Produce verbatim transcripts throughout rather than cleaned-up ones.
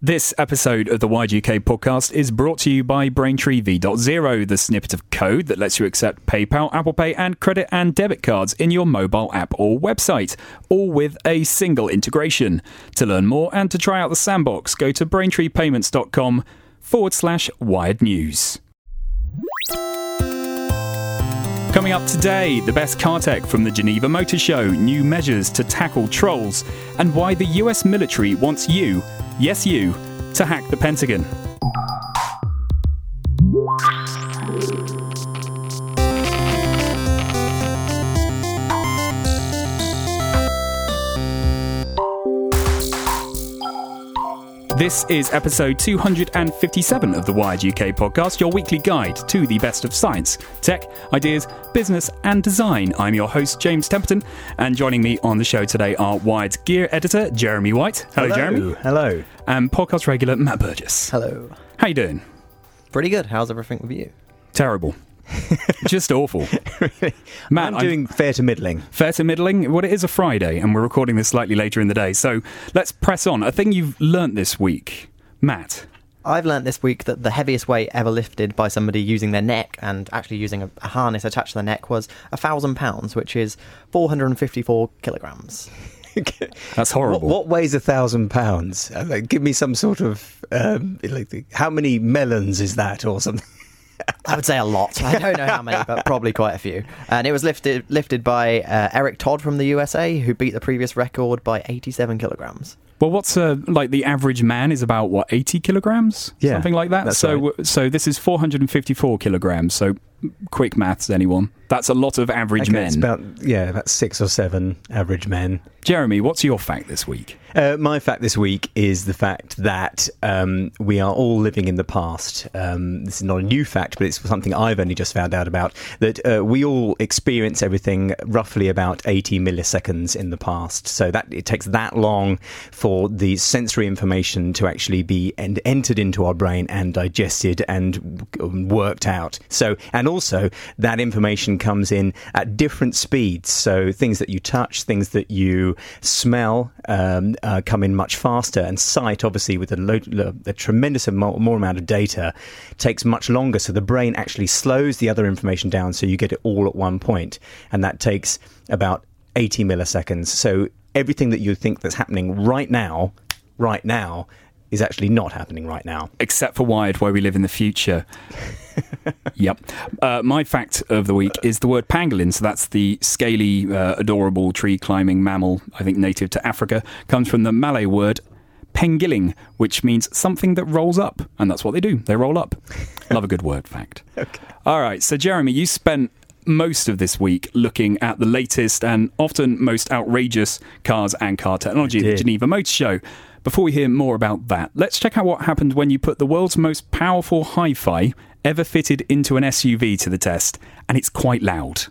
This episode of the Wired U K podcast is brought to you by Braintree V zero, the snippet of code that lets you accept PayPal, Apple Pay and credit and debit cards in your mobile app or website, all with a single integration. To learn more and to try out the sandbox, go to braintreepayments.com forward slash wired news. Coming up today, the best car tech from the Geneva Motor Show, new measures to tackle trolls, and why the U S military wants you, yes you, to hack the Pentagon. This is episode two hundred fifty-seven of the Wired U K podcast, your weekly guide to the best of science, tech, ideas, business and design. I'm your host, James Temperton, and joining me on the show today are Wired's gear editor, Jeremy White. Hello, Hello. Jeremy. Hello. And podcast regular, Matt Burgess. Hello. How you doing? Pretty good. How's everything with you? Terrible. Just awful. Matt, I'm doing I'm fair to middling. Fair to middling? Well, it is a Friday, and we're recording this slightly later in the day, so let's press on. A thing you've learnt this week, Matt. I've learnt this week that the heaviest weight ever lifted by somebody using their neck and actually using a, a harness attached to their neck was a thousand pounds, which is four hundred fifty-four kilograms. That's horrible. What, what weighs a thousand pounds? Uh, like, give me some sort of um, like, how many melons is that, or something? I would say a lot. I don't know how many, but probably quite a few. And it was lifted lifted by uh, Eric Todd from the U S A, who beat the previous record by eighty-seven kilograms. Well, what's uh, like the average man is about what eighty kilograms, yeah, something like that. That's so, right. so this is four hundred fifty-four kilograms. So, quick maths, anyone? That's a lot of average okay, men. It's about yeah, about six or seven average men. Jeremy, what's your fact this week? Uh, my fact this week is the fact that um, we are all living in the past. Um, this is not a new fact, but it's something I've only just found out about, that uh, we all experience everything roughly about eighty milliseconds in the past. So that it takes that long for the sensory information to actually be en- entered into our brain and digested and w- worked out. So, and also that information comes in at different speeds. So things that you touch, things that you smell, um, Uh, come in much faster, and sight, obviously, with a, lo- lo- a tremendous amount, more amount of data, takes much longer. So the brain actually slows the other information down, so you get it all at one point, and that takes about eighty milliseconds. So everything that you think that's happening right now, right now, is actually not happening right now. Except for Wired, where we live in the future. Yep. Uh, my fact of the week is the word pangolin. So that's the scaly, uh, adorable tree-climbing mammal, I think native to Africa, comes from the Malay word pengiling, which means something that rolls up. And that's what they do. They roll up. Love a good word fact. Okay. All right. So, Jeremy, you spent most of this week looking at the latest and often most outrageous cars and car technology at the Geneva Motor Show. Before we hear more about that, let's check out what happened when you put the world's most powerful hi-fi ever fitted into an S U V to the test, and it's quite loud.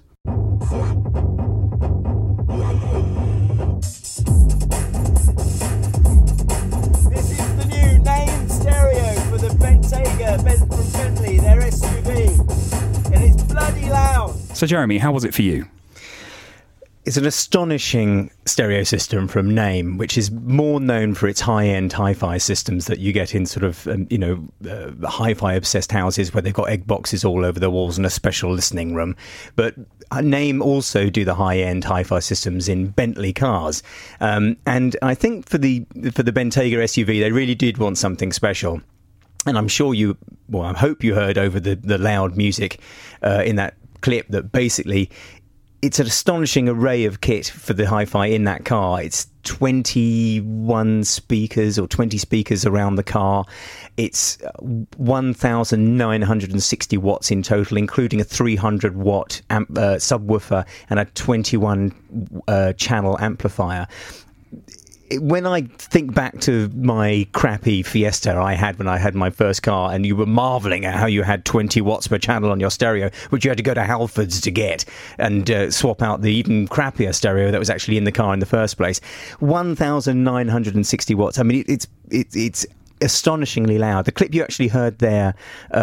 This is the new named stereo for the Bentayga Ben- from Bentley, their S U V, and it's bloody loud. So, Jeremy, how was it for you? It's an astonishing stereo system from Name, which is more known for its high-end hi-fi systems that you get in sort of, um, you know, uh, hi-fi obsessed houses where they've got egg boxes all over the walls and a special listening room. But Name also do the high-end hi-fi systems in Bentley cars. Um, and I think for the for the Bentayga S U V, they really did want something special. And I'm sure you, well, I hope you heard over the, the loud music uh, in that clip that basically it's an astonishing array of kit for the hi-fi in that car. It's twenty-one speakers or twenty speakers around the car. It's one thousand nine hundred sixty watts in total, including a three hundred watt amp, uh, subwoofer and a twenty-one uh, channel amplifier. When I think back to my crappy Fiesta I had when I had my first car, and you were marvelling at how you had twenty watts per channel on your stereo, which you had to go to Halfords to get, and uh, swap out the even crappier stereo that was actually in the car in the first place. one thousand nine hundred sixty watts. I mean, it, it's it, it's astonishingly loud. The clip you actually heard there um,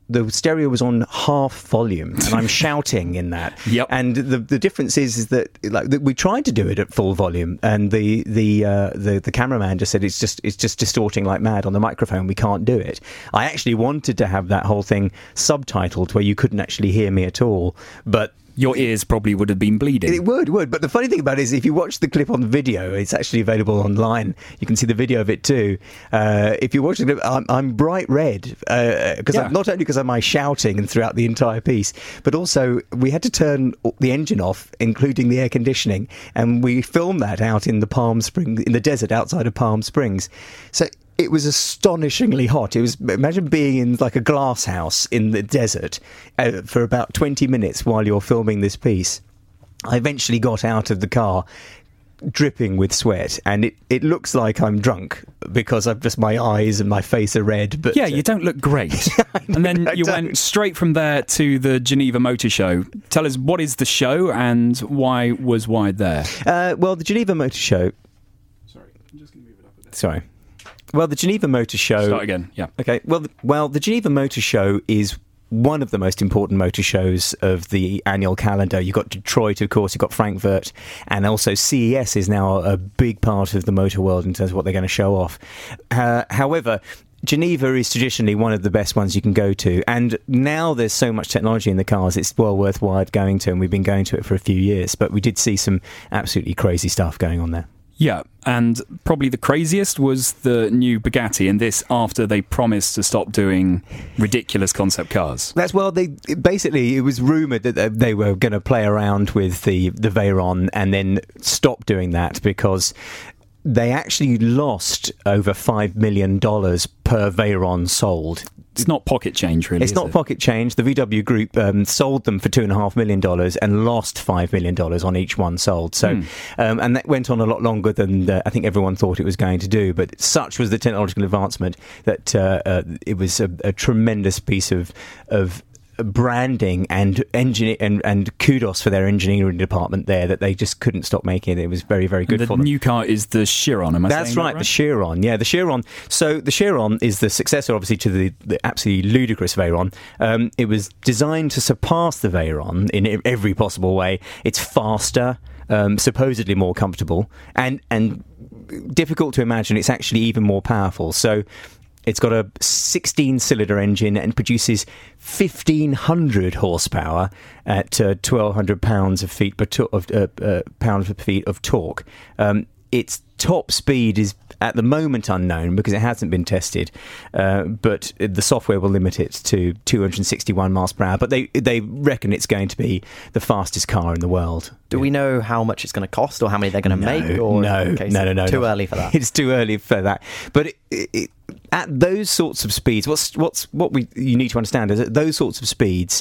the stereo was on half volume, and I'm shouting in that. Yep. And the the difference is is that like that we tried to do it at full volume, and the the uh, the the cameraman just said it's just it's just distorting like mad on the microphone. We can't do it. I actually wanted to have that whole thing subtitled where you couldn't actually hear me at all, but. Your ears probably would have been bleeding. It would, would. But the funny thing about it is if you watch the clip on the video, it's actually available online. You can see the video of it too. Uh, if you watch the clip, I'm, I'm bright red. Because uh, yeah. not only because of my shouting and throughout the entire piece, but also we had to turn the engine off, including the air conditioning. And we filmed that out in the Palm Springs, in the desert outside of Palm Springs. So it was astonishingly hot. It was, imagine being in like a glass house in the desert uh, for about twenty minutes while you're filming this piece. I eventually got out of the car dripping with sweat, and it, it looks like I'm drunk because I've just, my eyes and my face are red. But yeah, you don't look great. And then you went straight from there to the Geneva Motor Show. Tell us, what is the show and why was Wired there? Uh, well, the Geneva Motor Show... Sorry, I'm just going to move it up a bit. Sorry. Well, the Geneva Motor Show... Start again, yeah. Okay, well, the, well, the Geneva Motor Show is one of the most important motor shows of the annual calendar. You've got Detroit, of course, you've got Frankfurt, and also C E S is now a big part of the motor world in terms of what they're going to show off. Uh, however... Geneva is traditionally one of the best ones you can go to, and now there's so much technology in the cars, it's well worthwhile going to, and we've been going to it for a few years, but we did see some absolutely crazy stuff going on there. Yeah, and probably the craziest was the new Bugatti, and this after they promised to stop doing ridiculous concept cars. That's, well, they basically, it was rumoured that they were going to play around with the, the Veyron and then stop doing that because they actually lost over five million dollars per Veyron sold. It's not pocket change, really. It's is not it? pocket change. The V W Group um, sold them for two and a half million dollars and lost five million dollars on each one sold. So, mm. um, and that went on a lot longer than uh, I think everyone thought it was going to do. But such was the technological advancement that uh, uh, it was a, a tremendous piece of of. branding and engineer and, and kudos for their engineering department there that they just couldn't stop making it. It was very, very good and the for them. The new car is the Chiron, am I That's saying right, that right, the Chiron. Yeah, the Chiron. So the Chiron is the successor, obviously, to the, the absolutely ludicrous Veyron. Um, it was designed to surpass the Veyron in every possible way. It's faster, um, supposedly more comfortable, and and difficult to imagine it's actually even more powerful. So it's got a sixteen-cylinder engine and produces fifteen hundred horsepower at uh, twelve hundred pounds of feet per to- of uh, uh, pounds per feet of torque. Um, its top speed is at the moment unknown because it hasn't been tested, uh, but the software will limit it to two hundred sixty-one miles per hour. But they they reckon it's going to be the fastest car in the world. Do we know how much it's going to cost or how many they're going to no, make? Or no, okay, no, so no, no. Too no. early for that. It's too early for that. But it, it, at those sorts of speeds, what's what's what we you need to understand is at those sorts of speeds,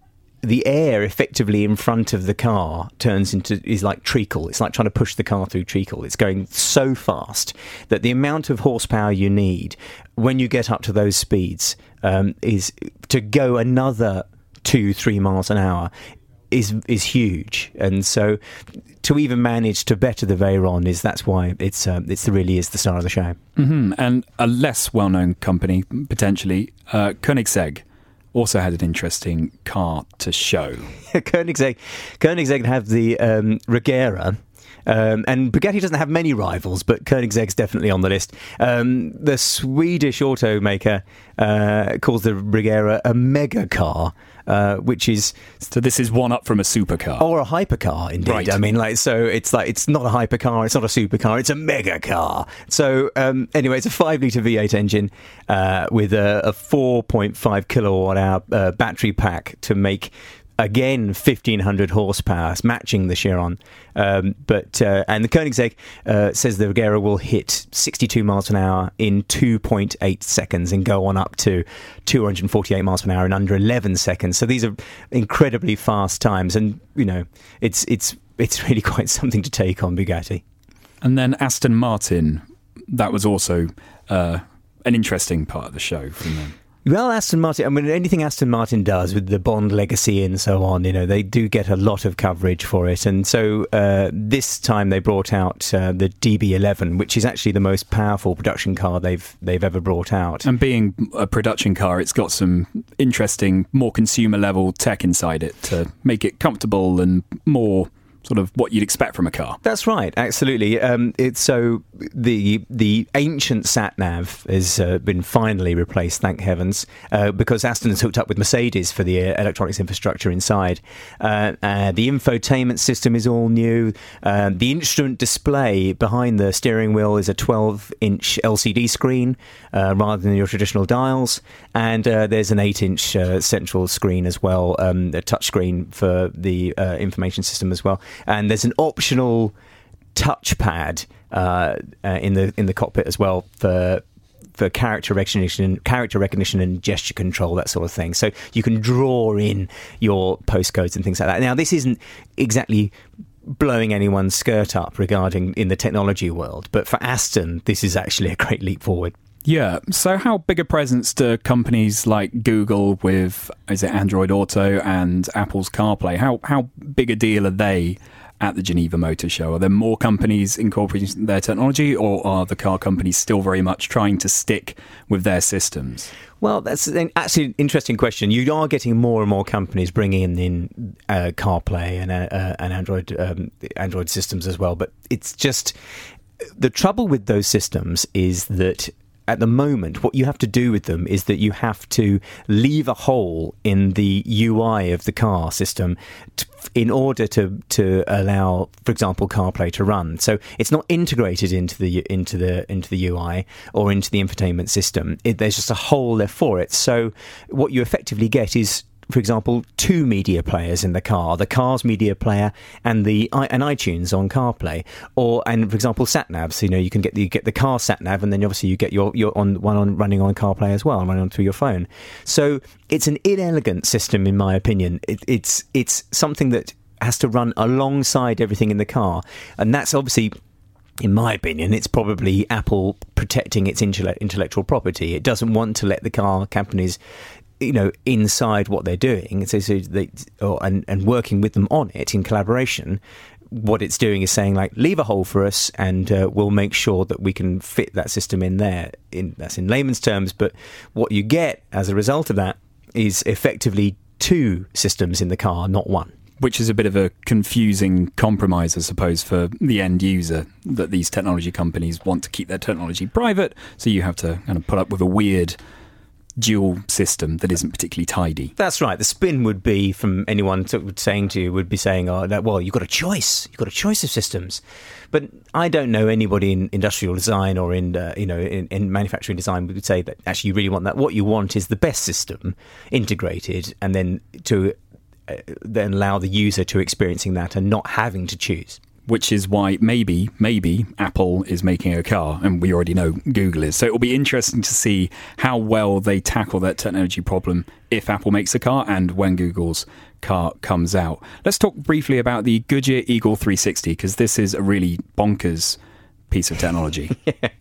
the air effectively in front of the car turns into is like treacle. It's like trying to push the car through treacle. It's going so fast that the amount of horsepower you need when you get up to those speeds um, is to go another two, three miles an hour is is huge. And so to even manage to better the Veyron is that's why it's um, it's really is the star of the show. Mm-hmm. And a less well-known company potentially, uh, Koenigsegg, also had an interesting car to show. Koenigsegg, Koenigsegg have the um, Regera. Um, and Bugatti doesn't have many rivals, but Koenigsegg's definitely on the list. Um, the Swedish automaker uh, calls the Regera a mega car, uh, which is so this is one up from a supercar or a hypercar. Indeed, right. I mean, like so, it's like it's not a hypercar, it's not a supercar, it's a mega car. So um, anyway, it's a five litre V eight engine uh, with a, a four point five kilowatt hour uh, battery pack to make. Again, fifteen hundred horsepower, matching the Chiron. Um, but uh, and the Koenigsegg uh, says the Regera will hit sixty-two miles an hour in two point eight seconds and go on up to two hundred forty-eight miles an hour in under eleven seconds. So these are incredibly fast times, and you know it's it's it's really quite something to take on Bugatti. And then Aston Martin, that was also uh, an interesting part of the show from them. Well, Aston Martin, I mean, anything Aston Martin does with the Bond legacy and so on, you know, they do get a lot of coverage for it. And so uh, this time they brought out uh, the D B eleven, which is actually the most powerful production car they've they've ever brought out. And being a production car, it's got some interesting, more consumer-level tech inside it to make it comfortable and more sort of what you'd expect from a car. That's right, absolutely. Um, it's so the the ancient sat nav has uh, been finally replaced, thank heavens, uh, because Aston has hooked up with Mercedes for the uh, electronics infrastructure inside. Uh, uh, the infotainment system is all new. Uh, the instrument display behind the steering wheel is a twelve inch L C D screen uh, rather than your traditional dials, and uh, there's an eight inch uh, central screen as well, um, a touch screen for the uh, information system as well. And there's an optional touchpad uh, uh, in the in the cockpit as well for for character recognition, character recognition, and gesture control, that sort of thing. So you can draw in your postcodes and things like that. Now, this isn't exactly blowing anyone's skirt up regarding in the technology world, but for Aston, this is actually a great leap forward. Yeah, so how big a presence do companies like Google with, is it Android Auto, and Apple's CarPlay, how how big a deal are they at the Geneva Motor Show? Are there more companies incorporating their technology, or are the car companies still very much trying to stick with their systems? Well, that's an, actually an interesting question. You are getting more and more companies bringing in uh, CarPlay and, uh, and Android um, Android systems as well, but it's just, the trouble with those systems is that at the moment, what you have to do with them is that you have to leave a hole in the U I of the car system to, in order to to allow, for example, CarPlay to run. So it's not integrated into the into the into the U I or into the infotainment system. It, there's just a hole there for it. So what you effectively get is, for example, two media players in the car, the car's media player and the and iTunes on CarPlay, or and for example sat navs. You know, you can get the you get the car sat nav, and then obviously you get your your on one on running on CarPlay as well, and running on through your phone. So it's an inelegant system, in my opinion. It, it's it's something that has to run alongside everything in the car, and that's obviously, in my opinion, it's probably Apple protecting its intellectual property. It doesn't want to let the car companies, you know, inside what they're doing, so, so they, or, and, and working with them on it in collaboration. What it's doing is saying, like, leave a hole for us, and uh, we'll make sure that we can fit that system in there. In, that's in layman's terms, but what you get as a result of that is effectively two systems in the car, not one. Which is a bit of a confusing compromise, I suppose, for the end user, that these technology companies want to keep their technology private, so you have to kind of put up with a weird dual system that isn't particularly tidy. That's right. The spin would be, from anyone to, saying to you, would be saying, oh, that, well, you've got a choice. You've got a choice of systems. But I don't know anybody in industrial design or in, uh, you know, in, in manufacturing design would say that actually you really want that. What you want is the best system integrated, and then to uh, then allow the user to experiencing that and not having to choose. Which is why maybe, maybe Apple is making a car, and we already know Google is. So it will be interesting to see how well they tackle that technology problem if Apple makes a car and when Google's car comes out. Let's talk briefly about the Goodyear Eagle three sixty, because this is a really bonkers piece of technology. Yeah. Uh,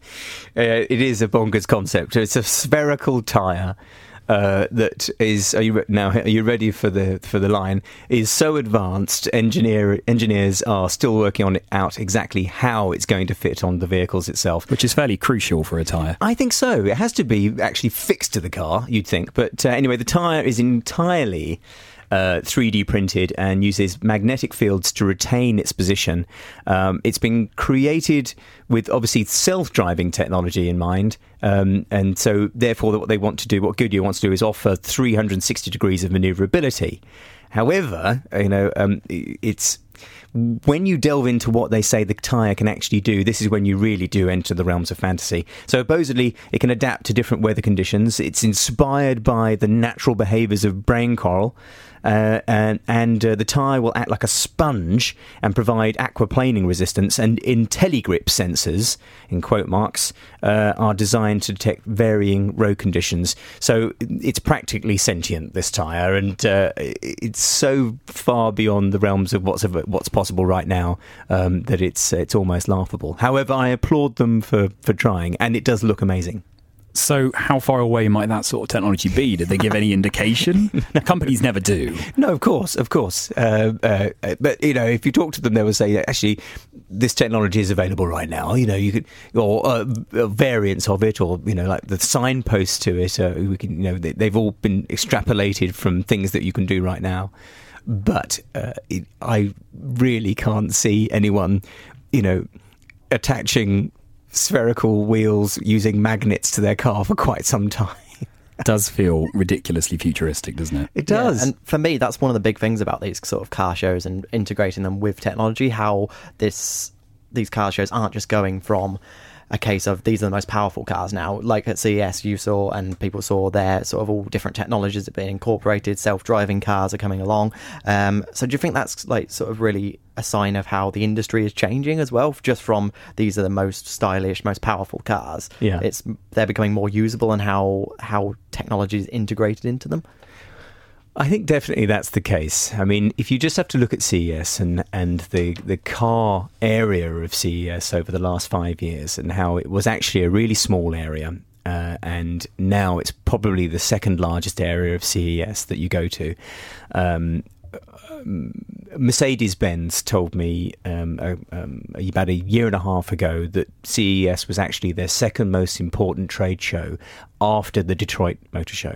it is a bonkers concept. It's a spherical tyre. Uh, that is, are you re- now? Are you ready for the for the line? Is so advanced. Engineer engineers are still working on it out exactly how it's going to fit on the vehicles itself, which is fairly crucial for a tyre. I think so. It has to be actually fixed to the car, you'd think. But uh, anyway, the tyre is entirely Uh, three D printed and uses magnetic fields to retain its position. Um, it's been created with obviously self-driving technology in mind, um, and so therefore what they want to do, what Goodyear wants to do, is offer three hundred sixty degrees of manoeuvrability. However, you know, um, it's when you delve into what they say the tyre can actually do, this is when you really do enter the realms of fantasy. So supposedly it can adapt to different weather conditions. It's inspired by the natural behaviours of brain coral. Uh, and and uh, the tyre will act like a sponge and provide aquaplaning resistance, and IntelliGrip sensors, in quote marks, uh, are designed to detect varying road conditions. So it's practically sentient, this tyre, and uh, it's so far beyond the realms of what's what's possible right now um, that it's it's almost laughable. However, I applaud them for, for trying, and it does look amazing. So how far away might that sort of technology be? Did they give any indication? Companies never do. No, of course, of course. Uh, uh, but, you know, if you talk to them, they will say, actually, this technology is available right now. You know, you could, or uh, variants of it, or, you know, like the signposts to it, uh, we can, you know, they, they've all been extrapolated from things that you can do right now. But uh, it, I really can't see anyone, you know, attaching spherical wheels using magnets to their car for quite some time. It does feel ridiculously futuristic, doesn't it? It does. Yeah, and for me, that's one of the big things about these sort of car shows and integrating them with technology, how this these car shows aren't just going from a case of these are the most powerful cars now. Like at C E S, you saw and people saw there sort of all different technologies that are being incorporated. Self-driving cars are coming along. Um, so do you think that's like sort of really a sign of how the industry is changing as well? Just from these are the most stylish, most powerful cars. Yeah, it's they're becoming more usable, and how how technology is integrated into them. I think definitely that's the case. I mean, if you just have to look at C E S and, and the, the car area of C E S over the last five years and how it was actually a really small area, uh, and now it's probably the second largest area of C E S that you go to. Um, Mercedes-Benz told me um, uh, um, about a year and a half ago that C E S was actually their second most important trade show after the Detroit Motor Show.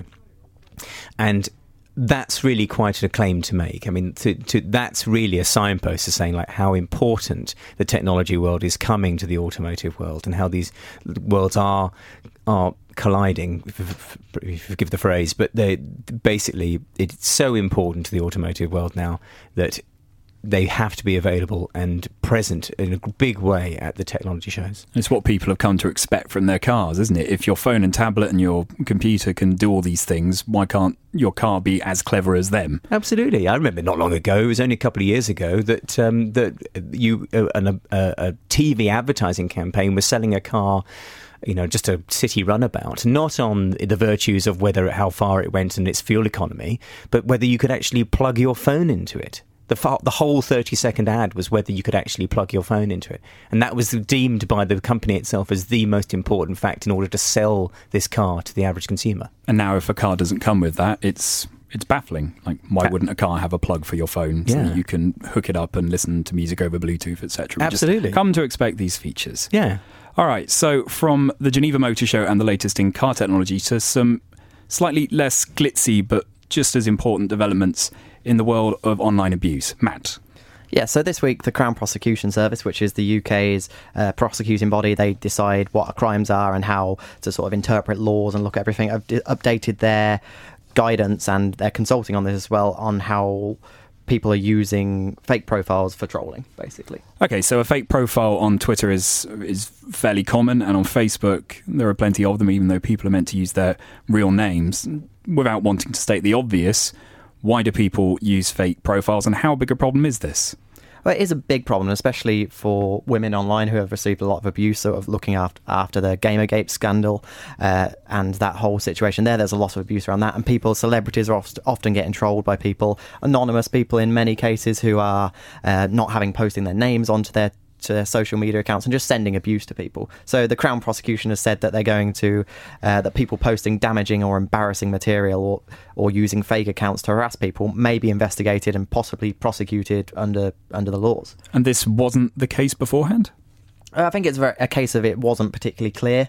And that's really quite a claim to make. I mean, to, to, that's really a signpost to saying like how important the technology world is coming to the automotive world, and how these worlds are are colliding, if you forgive the phrase, but they basically it's so important to the automotive world now that they have to be available and present in a big way at the technology shows. It's what people have come to expect from their cars, isn't it? If your phone and tablet and your computer can do all these things, why can't your car be as clever as them? Absolutely. I remember not long ago, it was only a couple of years ago, that um, that you uh, an, a, a T V advertising campaign was selling a car, you know, just a city runabout, not on the virtues of whether how far it went and its fuel economy, but whether you could actually plug your phone into it. The fa- the whole thirty-second ad was whether you could actually plug your phone into it. And that was deemed by the company itself as the most important fact in order to sell this car to the average consumer. And now if a car doesn't come with that, it's it's baffling. Like, why wouldn't a car have a plug for your phone so Yeah. that you can hook it up and listen to music over Bluetooth, et cetera? Absolutely. Just come to expect these features. Yeah. All right, so from the Geneva Motor Show and the latest in car technology to some slightly less glitzy but just as important developments in the world of online abuse. Matt. Yeah, so this week the Crown Prosecution Service, which is the U K's uh, prosecuting body, they decide what crimes are and how to sort of interpret laws and look at everything. I've d- updated their guidance, and they're consulting on this as well, on how people are using fake profiles for trolling, basically. Okay, so a fake profile on Twitter is is fairly common, and on Facebook there are plenty of them, even though people are meant to use their real names. Without wanting to state the obvious, why do people use fake profiles, and how big a problem is this? Well, it is a big problem, especially for women online who have received a lot of abuse, sort of looking after, after the Gamergate scandal uh, and that whole situation there. There's a lot of abuse around that, and people, celebrities are oft- often getting trolled by people, anonymous people in many cases, who are uh, not having posting their names onto their to their social media accounts and just sending abuse to people. So the Crown Prosecution has said that they're going to uh, that people posting damaging or embarrassing material or or using fake accounts to harass people may be investigated and possibly prosecuted under under the laws. And this wasn't the case beforehand? Uh, I think it's very, a case of it wasn't particularly clear.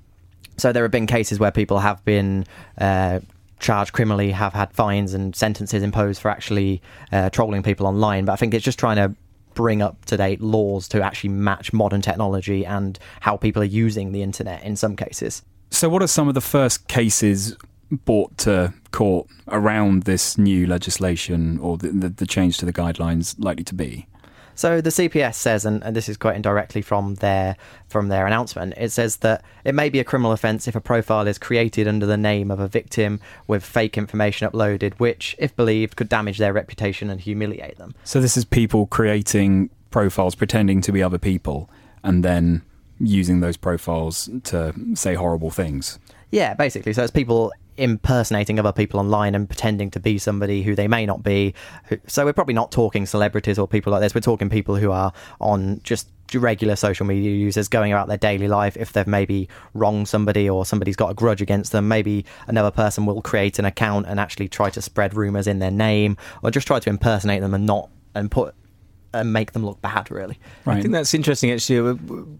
So there have been cases where people have been uh, charged criminally, have had fines and sentences imposed for actually uh, trolling people online. But I think it's just trying to bring up-to-date laws to actually match modern technology and how people are using the internet in some cases. So what are some of the first cases brought to court around this new legislation or the, the, the change to the guidelines likely to be? So the C P S says, and, and this is quite indirectly from their from their announcement, it says that it may be a criminal offence if a profile is created under the name of a victim with fake information uploaded, which, if believed, could damage their reputation and humiliate them. So this is people creating profiles, pretending to be other people, and then using those profiles to say horrible things. Yeah, basically. So it's people impersonating other people online and pretending to be somebody who they may not be. So we're probably not talking celebrities or people like this. We're talking people who are on just regular social media users going about their daily life. If they've maybe wronged somebody or somebody's got a grudge against them, maybe another person will create an account and actually try to spread rumours in their name, or just try to impersonate them and not and put and make them look bad, really. Right. I think that's interesting, actually.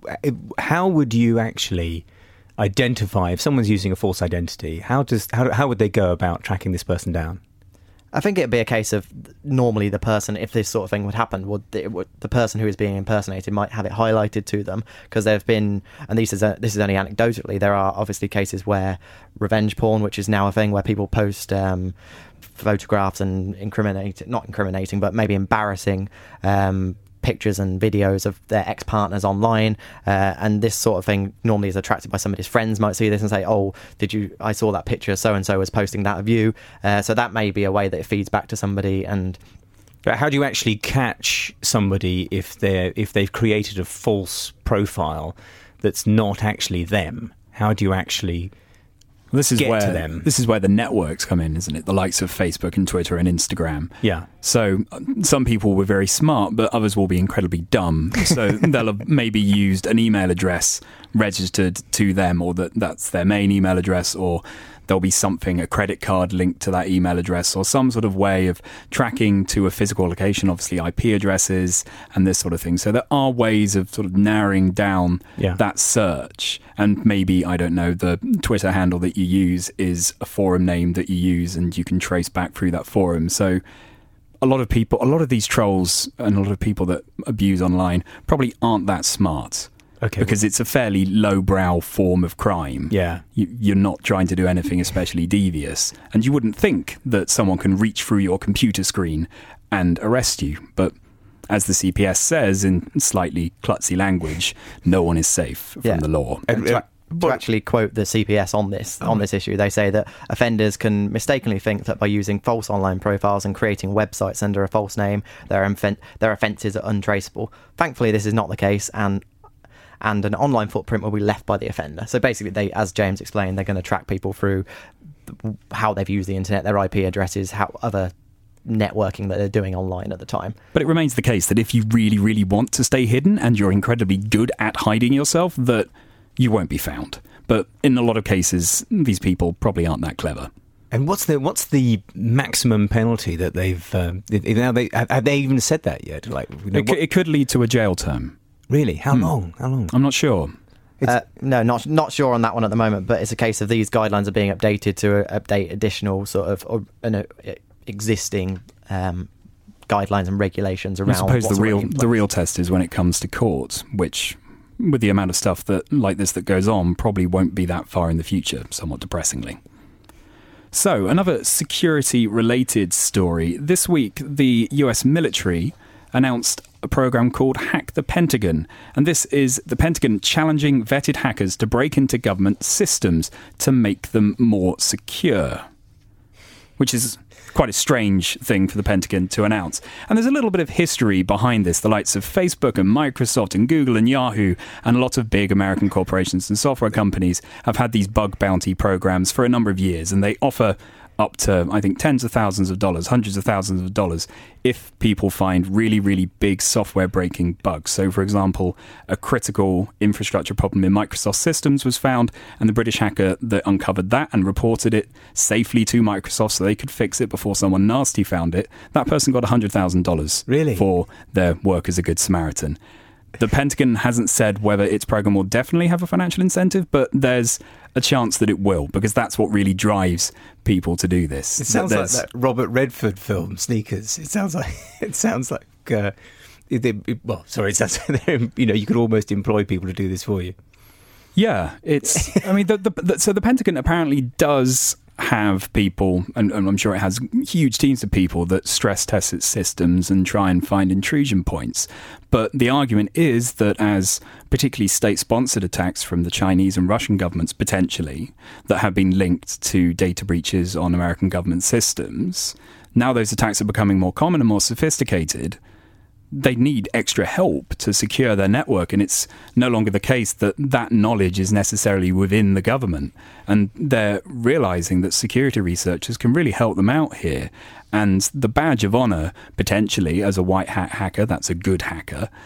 How would you actually identify if someone's using a false identity? How does how, how would they go about tracking this person down? I think it'd be a case of normally the person, if this sort of thing would happen, would, it would the person who is being impersonated might have it highlighted to them, because there have been, and this is a, this is only anecdotally, there are obviously cases where revenge porn, which is now a thing where people post um, photographs and incriminate, not incriminating, but maybe embarrassing um, pictures and videos of their ex-partners online, uh, and this sort of thing normally is attracted by somebody's friends might see this and say, oh, did you I saw that picture, so and so was posting that of you, uh, so that may be a way that it feeds back to somebody. And but how do you actually catch somebody if they're if they've created a false profile that's not actually them? How do you actually This is get where to them? This is where the networks come in, isn't it? The likes of Facebook and Twitter and Instagram. Yeah. So uh, some people were very smart, but others will be incredibly dumb. So they'll have maybe used an email address registered to them, or that that's their main email address, or there'll be something, a credit card linked to that email address, or some sort of way of tracking to a physical location, obviously I P addresses and this sort of thing. So there are ways of sort of narrowing down yeah. that search. And maybe, I don't know, the Twitter handle that you use is a forum name that you use, and you can trace back through that forum. So a lot of people, a lot of these trolls and a lot of people that abuse online probably aren't that smart. Okay, because well, it's a fairly lowbrow form of crime. Yeah. You, you're not trying to do anything especially devious. And you wouldn't think that someone can reach through your computer screen and arrest you. But as the C P S says in slightly klutzy language, no one is safe from Yeah. the law. And to, to actually quote the C P S on this on this issue, they say that offenders can mistakenly think that by using false online profiles and creating websites under a false name, their, infen- their offences are untraceable. Thankfully, this is not the case, and and an online footprint will be left by the offender. So basically, they, as James explained, they're going to track people through how they've used the internet, their I P addresses, how other networking that they're doing online at the time. But it remains the case that if you really, really want to stay hidden and you're incredibly good at hiding yourself, that you won't be found. But in a lot of cases, these people probably aren't that clever. And what's the what's the maximum penalty that they've? Um, now they have they even said that yet? Like, you know, it, c- it could lead to a jail term. Really? How Hmm. long? How long? I'm not sure. Uh, no, not not sure on that one at the moment, but it's a case of these guidelines are being updated to uh, update additional sort of or, uh, existing um, guidelines and regulations around. I suppose what's the real already in the place. real test is when it comes to courts, which, with the amount of stuff that like this that goes on, probably won't be that far in the future, somewhat depressingly. So, another security-related story. This week, the U S military announced a program called Hack the Pentagon. And this is the Pentagon challenging vetted hackers to break into government systems to make them more secure, which is quite a strange thing for the Pentagon to announce. And there's a little bit of history behind this. The likes of Facebook and Microsoft and Google and Yahoo and a lot of big American corporations and software companies have had these bug bounty programs for a number of years, and they offer up to, I think, tens of thousands of dollars, hundreds of thousands of dollars, if people find really, really big software-breaking bugs. So, for example, a critical infrastructure problem in Microsoft systems was found, and the British hacker that uncovered that and reported it safely to Microsoft so they could fix it before someone nasty found it, that person got one hundred thousand dollars Really? for their work as a good Samaritan. The Pentagon hasn't said whether its program will definitely have a financial incentive, but there's a chance that it will, because that's what really drives people to do this. It sounds That like there's- that Robert Redford film, Sneakers. It sounds like it sounds like uh, it, it, well, sorry, it sounds like, you know, you could almost employ people to do this for you. Yeah, it's. I mean, the, the, the, so the Pentagon apparently does have people, and, and I'm sure it has huge teams of people that stress test its systems and try and find intrusion points. But the argument is that as particularly state-sponsored attacks from the Chinese and Russian governments, potentially, that have been linked to data breaches on American government systems, now those attacks are becoming more common and more sophisticated. They need extra help to secure their network, and it's no longer the case that that knowledge is necessarily within the government. And they're realizing that security researchers can really help them out here. And the badge of honor, potentially, as a white hat hacker, that's a good hacker,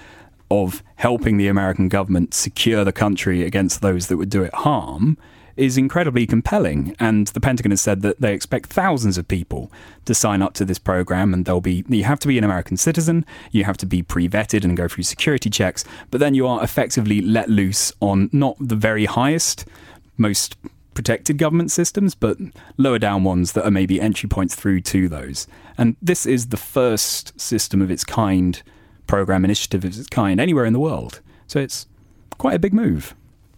of helping the American government secure the country against those that would do it harm is incredibly compelling. And the Pentagon has said that they expect thousands of people to sign up to this program, and they'll be you have to be an American citizen, you have to be pre-vetted and go through security checks, but then you are effectively let loose on not the very highest, most protected government systems, but lower down ones that are maybe entry points through to those. And this is the first system of its kind, program initiative of its kind anywhere in the world. So it's quite a big move.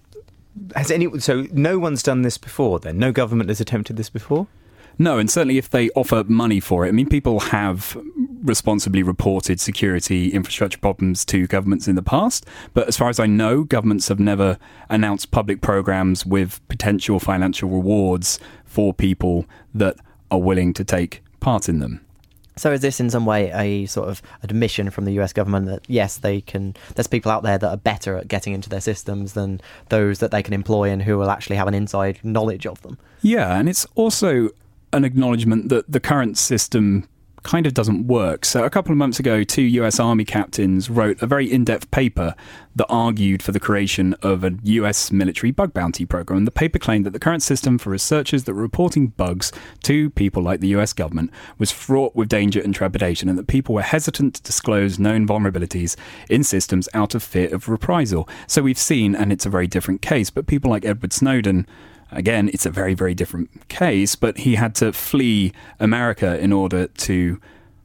Has any so no one's done this before then? No government has attempted this before? No, and certainly if they offer money for it. I mean, people have responsibly reported security infrastructure problems to governments in the past, but as far as I know, governments have never announced public programs with potential financial rewards for people that are willing to take part in them. So is this in some way a sort of admission from the U S government that, yes, they can, there's people out there that are better at getting into their systems than those that they can employ and who will actually have an inside knowledge of them? Yeah, and it's also an acknowledgement that the current system kind of doesn't work. So a couple of months ago, two U S Army captains wrote a very in-depth paper that argued for the creation of a U S military bug bounty program. And the paper claimed that the current system for researchers that were reporting bugs to people like the U S government was fraught with danger and trepidation, and that people were hesitant to disclose known vulnerabilities in systems out of fear of reprisal. So we've seen, and it's a very different case, but people like Edward Snowden, again, it's a very, very different case, but he had to flee America in order to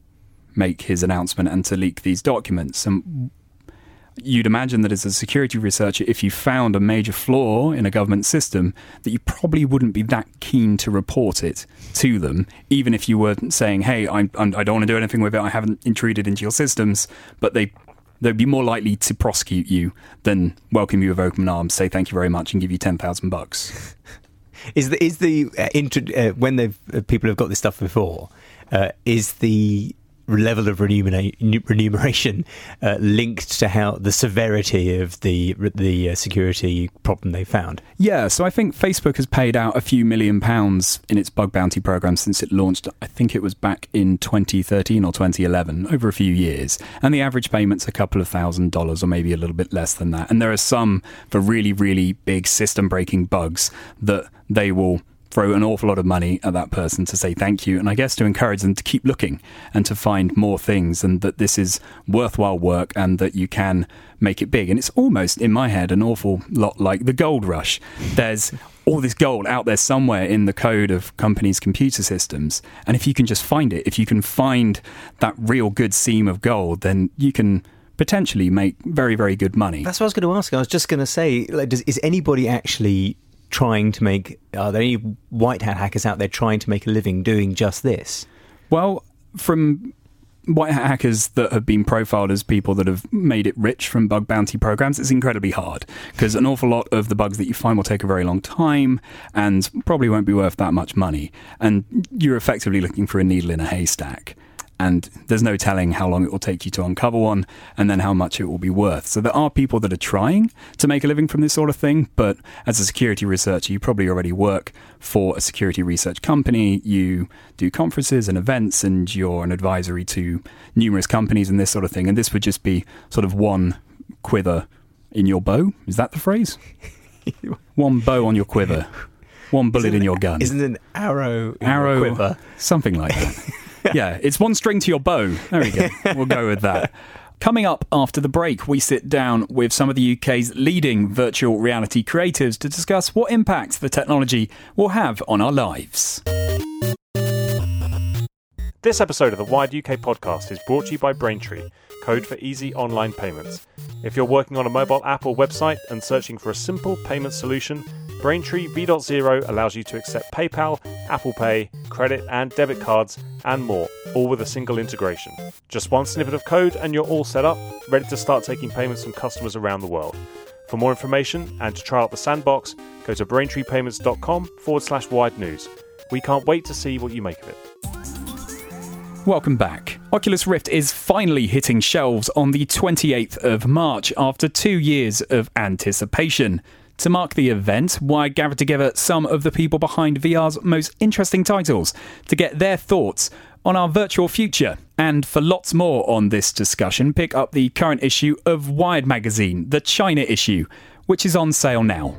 make his announcement and to leak these documents. And you'd imagine that as a security researcher, if you found a major flaw in a government system, that you probably wouldn't be that keen to report it to them, even if you were saying, hey, I'm, I'm, I don't want to do anything with it, I haven't intruded into your systems, but they... they'd be more likely to prosecute you than welcome you with open arms, say thank you very much, and give you ten thousand bucks. Is the is the uh, intro, uh, when they've uh, people have got this stuff before, uh, is the level of remunera- remuneration uh, linked to how the severity of the the uh, security problem they found? Yeah, so I think Facebook has paid out a few million pounds in its bug bounty program since it launched. I think it was back in twenty thirteen or twenty eleven, over a few years. And the average payment's a couple of thousand dollars or maybe a little bit less than that. And there are some for really, really big system-breaking bugs that they will throw an awful lot of money at that person to say thank you, and I guess to encourage them to keep looking and to find more things, and that this is worthwhile work and that you can make it big. And it's almost, in my head, an awful lot like the gold rush. There's all this gold out there somewhere in the code of companies' computer systems, and if you can just find it, if you can find that real good seam of gold, then you can potentially make very, very good money. That's what I was going to ask. I was just going to say, like, does, is anybody actually trying to make, are there any white hat hackers out there trying to make a living doing just this? Well, from white hat hackers that have been profiled as people that have made it rich from bug bounty programs, it's incredibly hard because an awful lot of the bugs that you find will take a very long time and probably won't be worth that much money. And you're effectively looking for a needle in a haystack. And there's no telling how long it will take you to uncover one and then how much it will be worth. So there are people that are trying to make a living from this sort of thing, but as a security researcher, you probably already work for a security research company. You do conferences and events, and you're an advisory to numerous companies and this sort of thing. And this would just be sort of one quiver in your bow. Is that the phrase? One bow on your quiver. One bullet isn't in your gun. Isn't an arrow in arrow, your quiver? Something like that. Yeah, it's one string to your bow. There we go. We'll go with that. Coming up after the break, we sit down with some of the U K's leading virtual reality creatives to discuss what impact the technology will have on our lives. This episode of the Wired U K podcast is brought to you by Braintree, code for easy online payments. If you're working on a mobile app or website and searching for a simple payment solution, Braintree V zero allows you to accept PayPal, Apple Pay, credit and debit cards, and more, all with a single integration. Just one snippet of code and you're all set up, ready to start taking payments from customers around the world. For more information and to try out the sandbox, go to braintreepayments.com forward slash wide news. We can't wait to see what you make of it. Welcome back. Oculus Rift is finally hitting shelves on the twenty-eighth of March after two years of anticipation. To mark the event, Wired gathered together some of the people behind V R's most interesting titles to get their thoughts on our virtual future. And for lots more on this discussion, pick up the current issue of Wired magazine, the China issue, which is on sale now.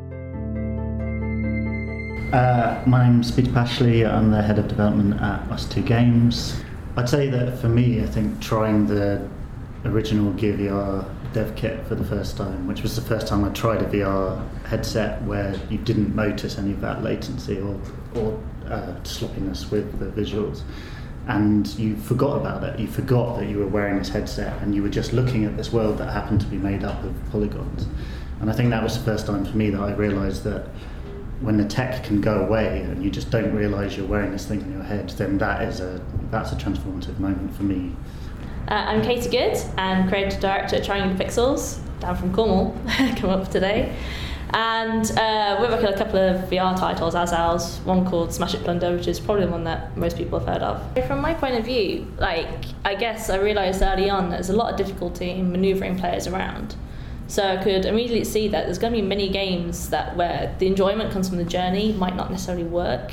Uh, my name's Peter Pashley. I'm the head of development at Us Two Games. I'd say that for me, I think trying the original Gear V R dev kit for the first time, which was the first time I tried a V R headset where you didn't notice any of that latency or, or uh, sloppiness with the visuals, and you forgot about it. You forgot that you were wearing this headset and you were just looking at this world that happened to be made up of polygons. And I think that was the first time for me that I realised that when the tech can go away and you just don't realise you're wearing this thing in your head, then that is a that's a transformative moment for me. Uh, I'm Katie Good, and creative director at Triangular Pixels, down from Cornwall, come up today. And uh, we're working on a couple of V R titles as ours, one called Smash It Plunder, which is probably the one that most people have heard of. From my point of view, like I guess I realised early on that there's a lot of difficulty in manoeuvring players around. So I could immediately see that there's going to be many games that where the enjoyment comes from the journey might not necessarily work.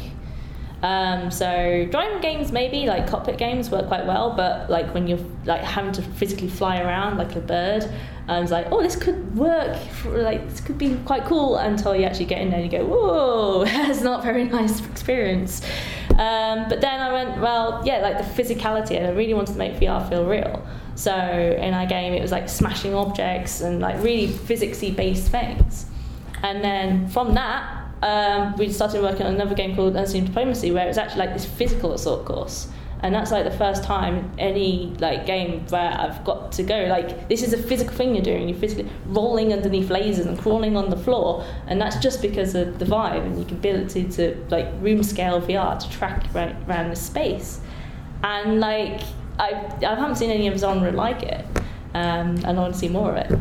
Um, so driving games maybe, like cockpit games, work quite well, but like when you're like having to physically fly around like a bird, and it's like, oh, this could work, for, like this could be quite cool, until you actually get in there and you go, whoa, that's not a very nice experience. Um, but then I went, well, yeah, like the physicality, and I really wanted to make V R feel real. So in our game, it was like smashing objects and like really physicsy based things. And then from that, Um, we started working on another game called Unseen Diplomacy, where it was actually like this physical assault course, and that's like the first time any like game where I've got to go like this is a physical thing you're doing. You're physically rolling underneath lasers and crawling on the floor, and that's just because of the Vive and the ability to like room scale V R to track right around the space. And like I, I haven't seen any of genre like it, um, and I want to see more of it.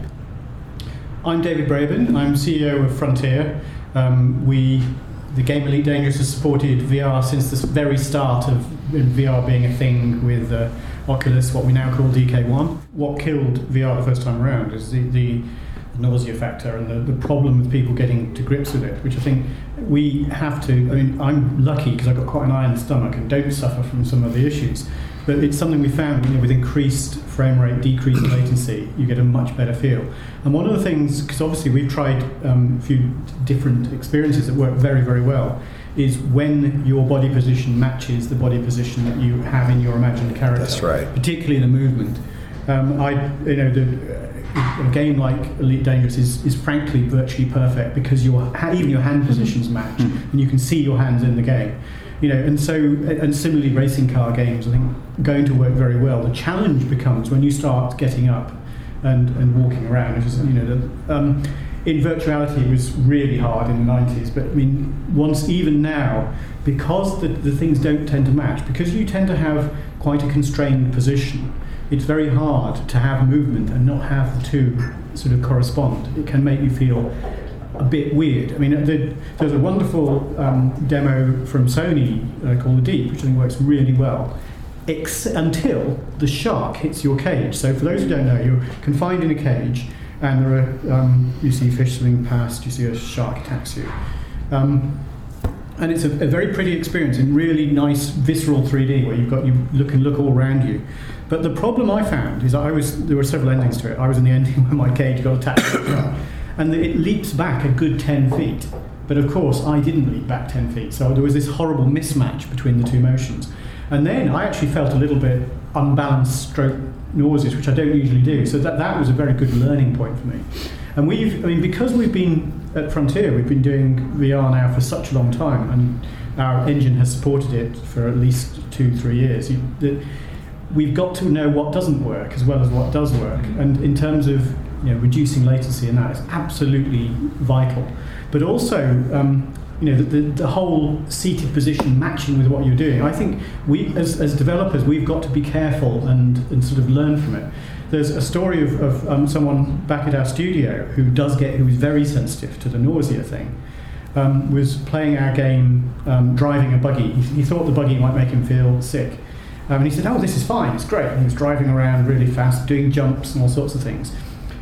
I'm David Braben. I'm C E O of Frontier. Um, we, the Game Elite Dangerous, has supported V R since the very start of V R being a thing with uh, Oculus, what we now call D K one. What killed V R the first time around is the, the nausea factor and the, the problem with people getting to grips with it, which I think we have to. I mean, I'm lucky because I've got quite an iron stomach and don't suffer from some of the issues. But it's something we found, you know, with increased frame rate, decreased latency, you get a much better feel. And one of the things, because obviously we've tried um, a few different experiences that work very, very well, is when your body position matches the body position that you have in your imagined character. That's right. Particularly the movement. Um, I, you know, the, uh, a game like Elite Dangerous is, is frankly virtually perfect because your even your hand positions match, mm. and you can see your hands in the game. You know, and so, and similarly, racing car games, I think, are going to work very well. The challenge becomes when you start getting up and, and walking around. Which is, you know, the, um, in virtuality, it was really hard in the nineties. But I mean, once even now, because the, the things don't tend to match, because you tend to have quite a constrained position, it's very hard to have movement and not have the two sort of correspond. It can make you feel a bit weird. I mean, the, there's a wonderful um, demo from Sony uh, called The Deep, which I think works really well, ex- until the shark hits your cage. So for those who don't know, you're confined in a cage, and there are um, you see fish swimming past, you see a shark attacks you. Um, and it's a, a very pretty experience in really nice visceral three D, where you've got you look and look all around you. But the problem I found is I was there were several endings to it. I was in the ending where my cage got attacked. And it leaps back a good ten feet. But of course, I didn't leap back ten feet. So there was this horrible mismatch between the two motions. And then I actually felt a little bit unbalanced stroke nauseous, which I don't usually do. So that, that was a very good learning point for me. And we've, I mean, because we've been at Frontier, we've been doing V R now for such a long time, and our engine has supported it for at least two, three years. You, the, we've got to know what doesn't work as well as what does work. And in terms of you know, reducing latency and that is absolutely vital. But also, um, you know, the, the, the whole seated position matching with what you're doing. I think we, as, as developers, we've got to be careful and, and sort of learn from it. There's a story of, of um, someone back at our studio who does get, who is very sensitive to the nausea thing. Um, was playing our game, um, driving a buggy. He, he thought the buggy might make him feel sick. Um, and he said, oh, this is fine, it's great. And he was driving around really fast, doing jumps and all sorts of things.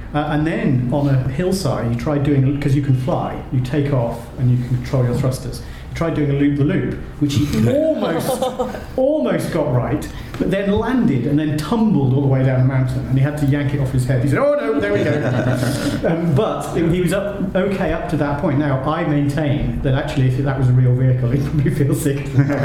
Uh, and then on a hillside, you try doing, because you can fly, you take off and you can control your thrusters. You try doing a loop-the-loop, which he almost, almost got right, but then landed and then tumbled all the way down the mountain, and he had to yank it off his head. He said, "Oh no, there we go." um, but it, he was up, okay up to that point. Now I maintain that actually, if that was a real vehicle, he'd probably feel sick.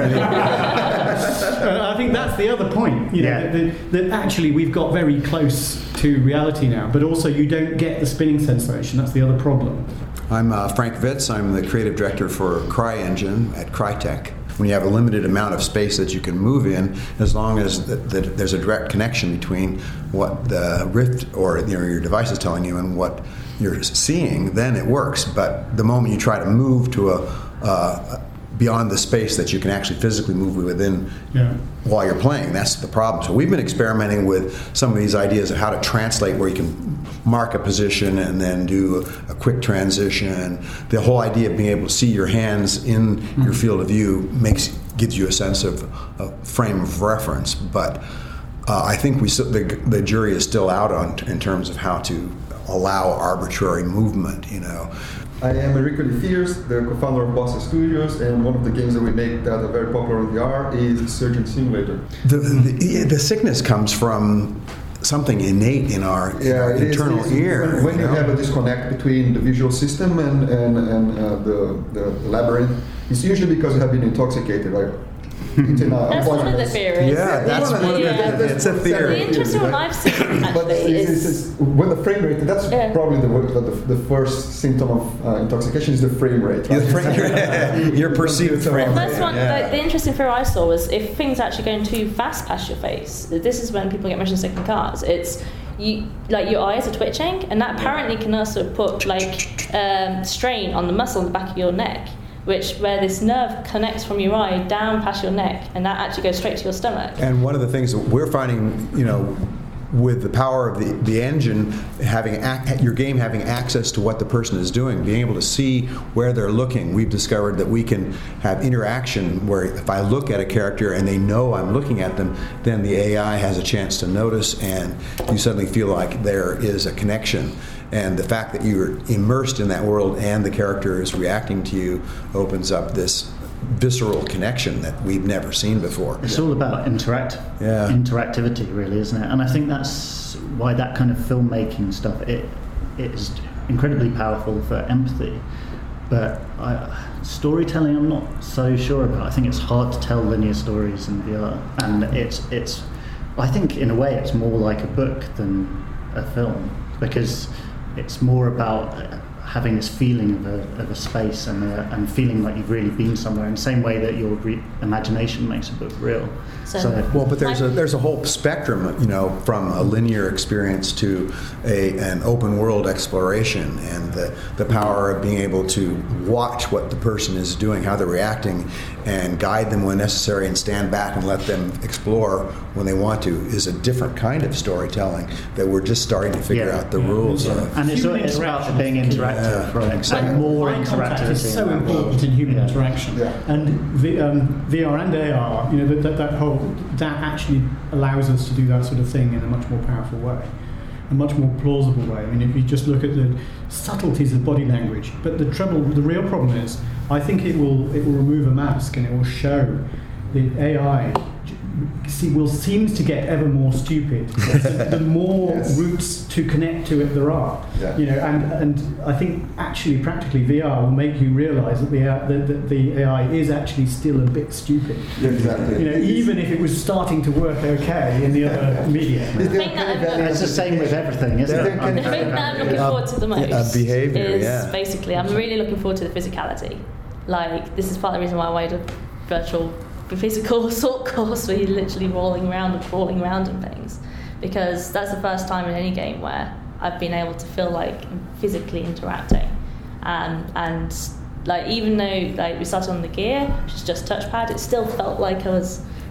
I think that's the other point. You know, Yeah. that, that actually we've got very close to reality now, but also you don't get the spinning sensation. That's the other problem. I'm uh, Frank Vitz. I'm the creative director for CryEngine at Crytek. When you have a limited amount of space that you can move in, as long as the, the, there's a direct connection between what the Rift or you know, your device is telling you and what you're seeing, then it works. But the moment you try to move to a uh, beyond the space that you can actually physically move within Yeah. while you're playing, that's the problem. So we've been experimenting with some of these ideas of how to translate where you can mark a position and then do a, a quick transition. The whole idea of being able to see your hands in mm-hmm. your field of view makes gives you a sense of a frame of reference. But uh, I think we still, the, the jury is still out on in terms of how to allow arbitrary movement, you know. I am Enrico De Fiers, the co-founder of Boston Studios, and one of the games that we make that are very popular in V R is Surgeon Simulator. The, the, the sickness comes from something innate in our, yeah, in our internal is, ear. When, when you, you know? have a disconnect between the visual system and, and, and uh, the, the labyrinth, it's usually because you have been intoxicated, right? That's one of the theories. Yeah, that's one of the, yeah. it's a theory. The interesting one I've seen, actually, but it's, is... it's, it's, when the frame rate, that's yeah. probably the, the, the first symptom of uh, intoxication is the frame rate. Right? Your, frame, your perceived frame rate. That's one, yeah. the, the interesting theory I saw was if things are actually going too fast past your face, this is when people get motion sick in cars, it's you, like your eyes are twitching, and that apparently can also put like um, strain on the muscle in the back of your neck, which where this nerve connects from your eye down past your neck, and that actually goes straight to your stomach. And one of the things that we're finding, you know, with the power of the, the engine, having ac- your game having access to what the person is doing, being able to see where they're looking, we've discovered that we can have interaction where if I look at a character and they know I'm looking at them, then the A I has a chance to notice, and you suddenly feel like there is a connection. And the fact that you're immersed in that world and the character is reacting to you opens up this visceral connection that we've never seen before. It's all about interact, yeah. interactivity, really, isn't it? And I think that's why that kind of filmmaking stuff it it is incredibly powerful for empathy. But I, storytelling, I'm not so sure about. I think it's hard to tell linear stories in V R, and it's it's. I think in a way it's more like a book than a film, because it's more about having this feeling of a, of a space and a, and feeling like you've really been somewhere, in the same way that your re- imagination makes a book real. So, so well, but there's a there's a whole spectrum, you know, from a linear experience to a an open world exploration, and the the power of being able to watch what the person is doing, how they're reacting, and guide them when necessary, and stand back and let them explore when they want to, is a different kind of storytelling that we're just starting to figure Yeah. out the Yeah. rules Yeah. of. and it's, Human it's about interaction being is key. interactive, Yeah. right? So And more eye contact interactivity. is so in that important world. in human Yeah. interaction, Yeah. and v, um, V R and A R, you know, that, that, that whole that actually allows us to do that sort of thing in a much more powerful way, a much more plausible way. I mean, if you just look at the subtleties of body language, but the trouble, the real problem is, I think it will it will remove a mask and it will show the A I. See, will seems to get ever more stupid the, the more Yes. routes to connect to it there are. Yeah. You know, and and I think actually practically V R will make you realise that the uh, that, that the A I is actually still a bit stupid. Yeah, exactly. You know, even if it was starting to work okay in the other media. Is there think that- uncanny valley It's the same with everything, isn't Is it? there uncanny The thing that I'm looking Uh, forward to the most uh, behaviour, is yeah. basically I'm really looking forward to the physicality. Like, this is part of the reason why I did a virtual physical assault course where you're literally rolling around and crawling around and things, because that's the first time in any game where I've been able to feel like I'm physically interacting, and and like even though like we started on the gear, which is just touchpad, it still felt like I was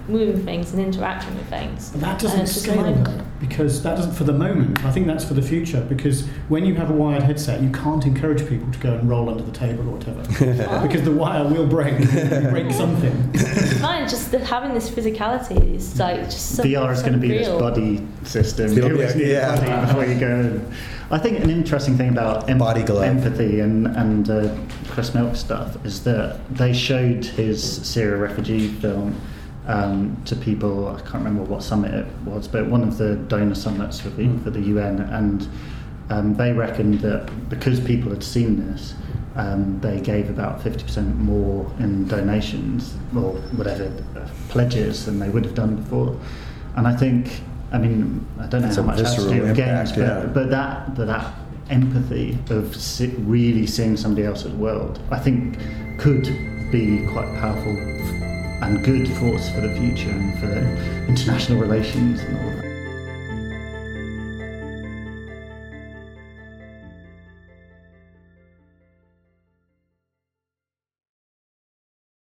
moving things and interacting with things. But that And doesn't it's just scale mind- though, because that doesn't for the moment. I think that's for the future, because when you have a wired headset, you can't encourage people to go and roll under the table or whatever, because the wire will break. You break something. It's fine, just the, having this physicality is like just so V R is going to be this real. buddy system. It'll You be- always need a yeah. buddy before you go in. I think an interesting thing about em- Body glove. empathy and, and uh, Chris Milk stuff is that they showed his Syria refugee film um, to people. I can't remember what summit it was, but one of the donor summits for the, Mm. for the U N, and um, they reckoned that because people had seen this, um, they gave about fifty percent more in donations or whatever uh, pledges than they would have done before. And I think, I mean, I don't know It's how a much that's to do visceral with impact, games, but, yeah. but that but that empathy of si- really seeing somebody else's world, I think, could be quite powerful and good force for the future and for the international relations and all of that.